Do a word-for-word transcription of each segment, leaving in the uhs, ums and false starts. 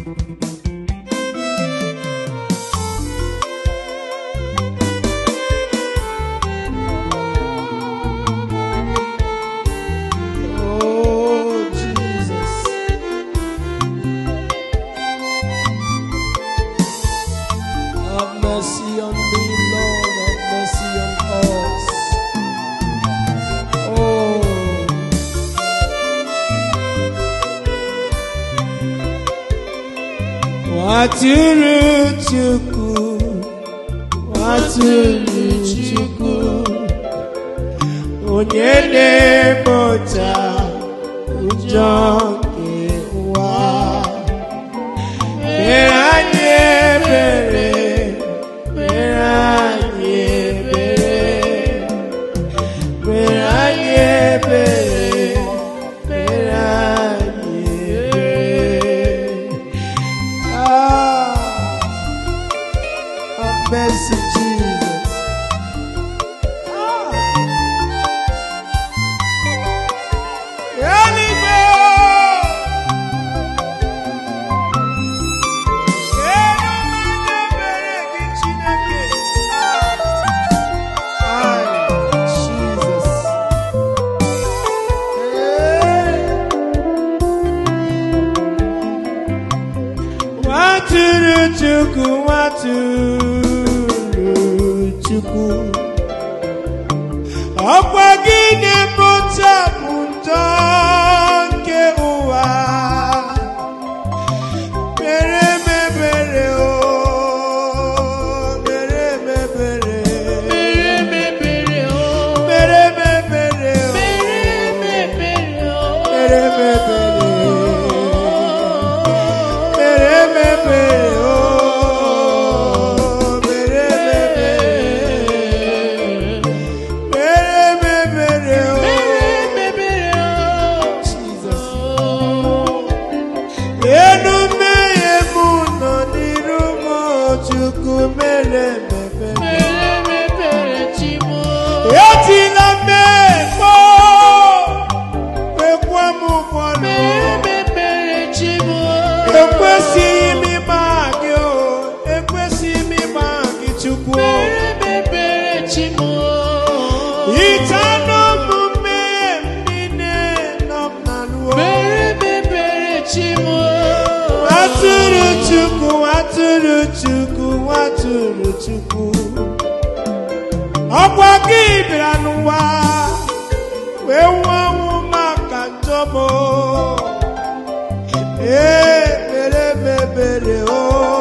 Waturu Chukwu, Waturu Chukwu, onye na-emota ụjọ nke ụwa, mere anyị ebere, mere anyị ebere, mere anyị ebere, mere anyị ebere. Mercy, Jesus. Ah. Waturu Chukwu, Waturu Chukwu, ọkwa gị na-emota ụjọ nke ụwa, mere m ebere o, mere m ebere, mere m ebere o, mere m ebere o, mere m ebere o. Waturu Chukwu, Waturu Chukwu, Waturu Chukwu, ọkwa gị bịara n'ụwa wee nwụọ ọnwụ maka njọ m. Ee, mere m ebere o,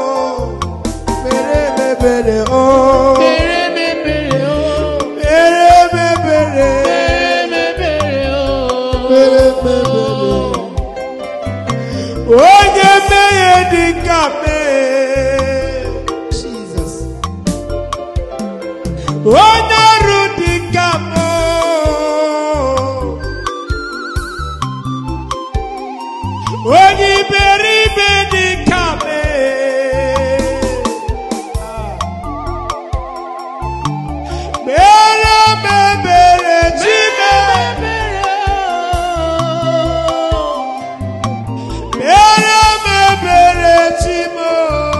mere m ebere o, mere m ebere o, mere m ebere, mere m ebere o. Onye mmehie dị ka mee, Jesus. Onye ọrụ dị ka moo, onye iberibe dị ka mee. Mere m ebere Chineke, mere m ebere Chimo,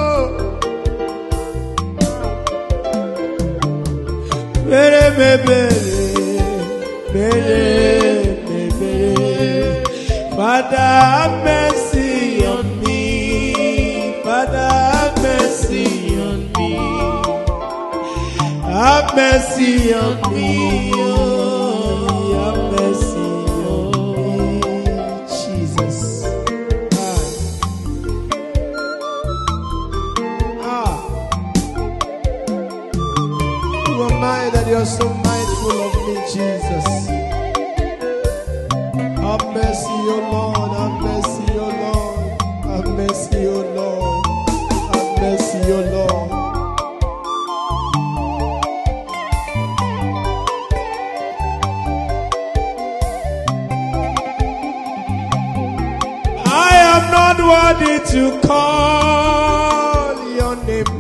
mere m ebere, mere m ebere. Father, have mercy on me, Father, have mercy on me, have mercy on me, oh, have mercy on me, Jesus. Ah. Who am I that you're so mindful of me, Jesus? Have mercy, O Lord, have mercy, O Lord, have mercy, O Lord, have mercy, O Lord. I am not worthy to call your name.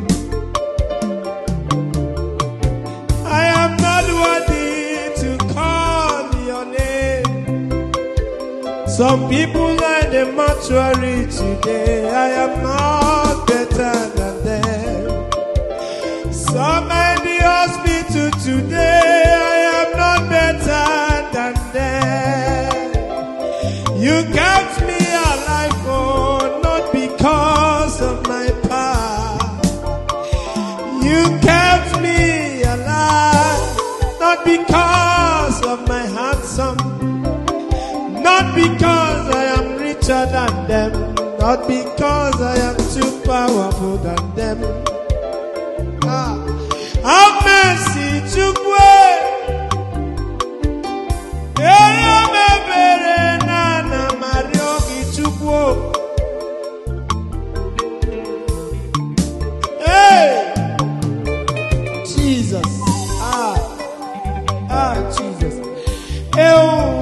I am not worthy to call your name. Some people are in the much mortuary today. I am not better than them. Some in the hospital today. I am not better than them. You kept me alive, oh, not because of my power. You kept me alive, not because of my handsome. Not because I am richer than them, not because I am too powerful than them. Ah, have mercy to pray. Hey, Jesus. Ah, ah, Jesus. Eu.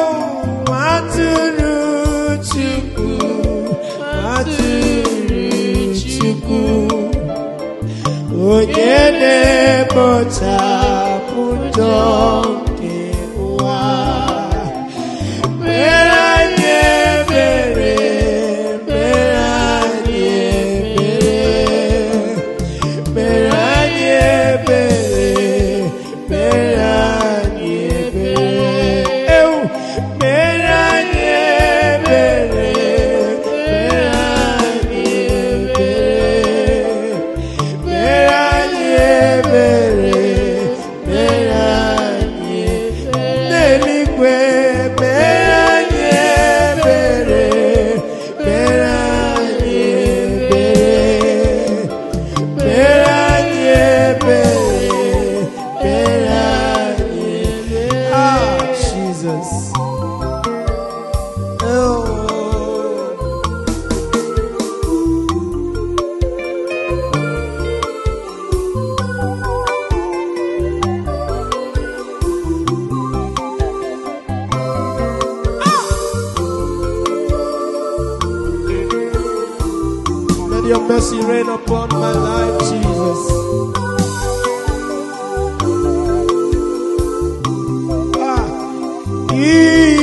Onyene bota putonke wa Meranye bere Meranye bere Meranye bere Meranye bere Eu Meranye bere Your mercy reign upon my life, Jesus. Ah,